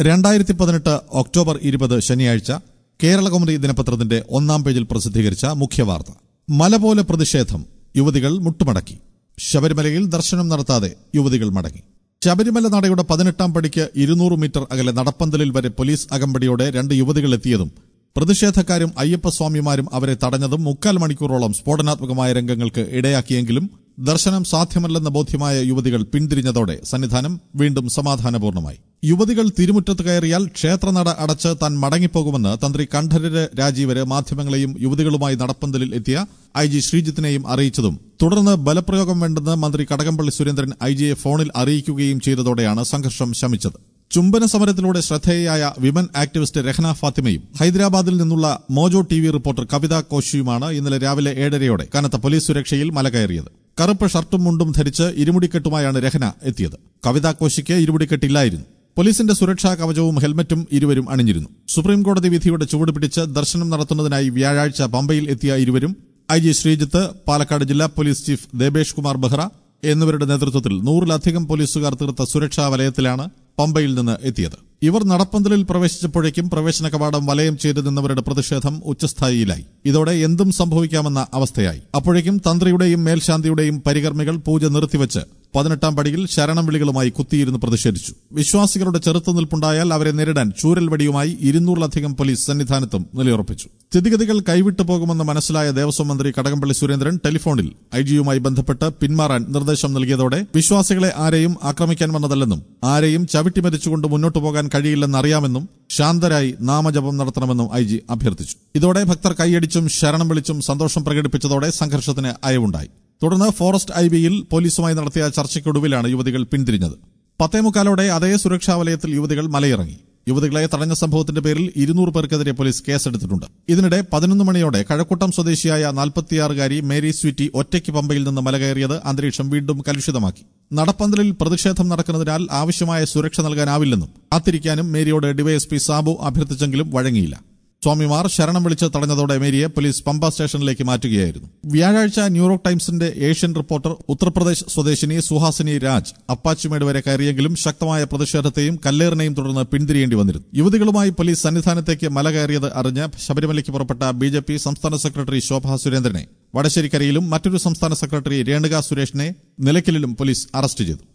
2018 October 20 ശനിയാഴ്ച കേരളകൗമുദി ദിനപത്രത്തിന്റെ ഒന്നാം പേജിൽ പ്രസിദ്ധീകരിച്ച മുഖ്യവാർത്ത. മല പോലെ പ്രതിഷേധം, യുവതികൾ മുട്ടുമടക്കി. ശബരിമലയിൽ ദർശനം നടത്താതെ യുവതികൾ മടങ്ങി. ശബരിമല നടയുടെ 18ാം പടിക്ക് 200 മീറ്റർ അകലെ നടപ്പന്തലിൽ വരെ പോലീസ് അകമ്പടിയോടെ 2 യുവതികൾ എത്തിയതും പ്രതിഷേധക്കാരും അയ്യപ്പസ്വാമിമാരും അവരെ തടഞ്ഞതും 3/4 മണിക്കൂറോളം സ്ഫോടനാത്മകമായ രംഗങ്ങൾക്ക് ഇടയാക്കിയെങ്കിലും ദർശനം സാധ്യമല്ലെന്ന ബോധ്യമായ യുവതികൾ പിന്തിരിഞ്ഞതോടെ സന്നിധാനം വീണ്ടും സമാധാനപൂർണമായി. യുവതികൾ തിരുമുറ്റത്ത് കയറിയാൽ ക്ഷേത്രനട അടച്ച് താൻ മടങ്ങിപ്പോകുമെന്ന് തന്ത്രി കണ്ഠരര് രാജീവര് മാധ്യമങ്ങളെയും യുവതികളുമായി നടപ്പന്തലിൽ എത്തിയ IG ശ്രീജിത്തിനെയും അറിയിച്ചതും തുടർന്ന് ബലപ്രയോഗം വേണ്ടെന്ന് മന്ത്രി കടകംപള്ളി സുരേന്ദ്രൻ IGയെ ഫോണിൽ അറിയിക്കുകയും ചെയ്തതോടെയാണ് സംഘർഷം ശമിച്ചത്. ചുംബന സമരത്തിലൂടെ ശ്രദ്ധേയയായ വിമൻ ആക്ടിവിസ്റ്റ് രഹ്ന ഫാത്തിമയും ഹൈദരാബാദിൽ നിന്നുള്ള മോജോ TV റിപ്പോർട്ടർ കവിത കോശിയുമാണ് ഇന്നലെ രാവിലെ 7:30 കനത്ത പോലീസ് സുരക്ഷയിൽ മല കയറിയത്. കറുപ്പ് ഷർട്ടും മുണ്ടും ധരിച്ച് ഇരുമുടിക്കെട്ടുമായാണ് രഹ്ന എത്തിയത്. കവിത കോശിക്ക് ഇരുമുടിക്കെട്ടില്ലായിരുന്നു. പോലീസിന്റെ സുരക്ഷാ കവചവും ഹെൽമറ്റും ഇരുവരും അണിഞ്ഞിരുന്നു. സുപ്രീംകോടതി വിധിയുടെ ചുവട് പിടിച്ച് ദർശനം നടത്തുന്നതിനായി വ്യാഴാഴ്ച പമ്പയിൽ എത്തിയ ഇരുവരും IG ശ്രീജിത്ത്, പാലക്കാട് ജില്ലാ പോലീസ് ചീഫ് ദേബേഷ് കുമാർ ബെഹ്റ എന്നിവരുടെ നേതൃത്വത്തിൽ 100-ലധികം പോലീസുകാർ തീർത്ത സുരക്ഷാ വലയത്തിലാണ് പമ്പയിൽ നിന്ന് എത്തിയത്. ഇവർ നടപ്പന്തലിൽ പ്രവേശിച്ചപ്പോഴേക്കും പ്രവേശന കവാടം വലയം ചെയ്തു നിന്നവരുടെ പ്രതിഷേധം ഉച്ചസ്ഥായിയിലായി. ഇതോടെ എന്തും സംഭവിക്കാമെന്ന അവസ്ഥയായി. അപ്പോഴേക്കും തന്ത്രിയുടെയും മേൽശാന്തിയുടെയും പരികർമ്മികൾ പൂജ നിർത്തിവച്ച് 18ാം പടിയിൽ ശരണം വിളികളുമായി കുത്തിയിരുന്ന് പ്രതിഷേധിച്ചു. വിശ്വാസികളുടെ ചെറുത്തുനിൽപ്പുണ്ടായാൽ അവരെ നേരിടാൻ ചൂരൽ വടിയുമായി 200-ലധികം പോലീസ് സന്നിധാനത്തും നിലയുറപ്പിച്ചു. സ്ഥിതിഗതികൾ കൈവിട്ടു പോകുമെന്ന് മനസ്സിലായ ദേവസ്വം മന്ത്രി കടകംപള്ളി സുരേന്ദ്രൻ ടെലിഫോണിൽ IGയുമായി ബന്ധപ്പെട്ട് പിന്മാറാൻ നിർദ്ദേശം നൽകിയതോടെ വിശ്വാസികളെ ആരെയും ആക്രമിക്കാൻ വന്നതല്ലെന്നും ആരെയും ചവിട്ടിമരിച്ചുകൊണ്ട് മുന്നോട്ടു പോകാൻ കഴിയില്ലെന്നറിയാമെന്നും ശാന്തരായി നാമജപം നടത്തണമെന്നും IG അഭ്യർത്ഥിച്ചു. ഇതോടെ ഭക്തർ കൈയടിച്ചും ശരണം വിളിച്ചും സന്തോഷം പ്രകടിപ്പിച്ചതോടെ സംഘർഷത്തിന് അയവുണ്ടായി. തുടർന്ന് ഫോറസ്റ്റ് IBയിൽ പോലീസുമായി നടത്തിയ ചർച്ചയ്ക്കൊടുവിലാണ് യുവതികൾ പിന്തിരിഞ്ഞത്. 10:45 അതേ സുരക്ഷാ വലയത്തിൽ യുവതികൾ മലയിറങ്ങി. യുവതികളെ തടഞ്ഞ സംഭവത്തിന്റെ പേരിൽ 200 പേർക്കെതിരെ പോലീസ് കേസെടുത്തിട്ടുണ്ട്. ഇതിനിടെ 11 മണിയോടെ കഴക്കൂട്ടം സ്വദേശിയായ 46-കാരി മേരി സ്വീറ്റി ഒറ്റയ്ക്ക് പമ്പയിൽ നിന്ന് മലകയറിയത് അന്തരീക്ഷം വീണ്ടും കലുഷിതമാക്കി. നടപ്പന്തലിൽ പ്രതിഷേധം നടക്കുന്നതിനാൽ ആവശ്യമായ സുരക്ഷ നൽകാനാവില്ലെന്നും കാത്തിരിക്കാനും മേരിയോട് ഡിവൈഎസ്പി സാബു അഭ്യർത്ഥിച്ചെങ്കിലും വഴങ്ങിയില്ല. സ്വാമിമാർ ശരണം വിളിച്ച് തടഞ്ഞതോടെ മേരിയെ പോലീസ് പമ്പ സ്റ്റേഷനിലേക്ക് മാറ്റുകയായിരുന്നു. വ്യാഴാഴ്ച ന്യൂയോർക്ക് ടൈംസിന്റെ ഏഷ്യൻ റിപ്പോർട്ടർ ഉത്തർപ്രദേശ് സ്വദേശിനി സുഹാസിനി രാജ് അപ്പാച്ചിമേട് വരെ കയറിയെങ്കിലും ശക്തമായ പ്രതിഷേധത്തെയും കല്ലേറിനെയും തുടർന്ന് പിന്തിരിയേണ്ടി വന്നിരുന്നു. യുവതികളുമായി പോലീസ് സന്നിധാനത്തേക്ക് മല കയറിയത് അറിഞ്ഞ് ശബരിമലയ്ക്ക് പുറപ്പെട്ട BJP സംസ്ഥാന സെക്രട്ടറി ശോഭാ സുരേന്ദ്രനെ വടശ്ശേരിക്കരയിലും മറ്റൊരു സംസ്ഥാന സെക്രട്ടറി രേണുക സുരേഷിനെ നിലയ്ക്കലിലും പോലീസ് അറസ്റ്റ് ചെയ്തു.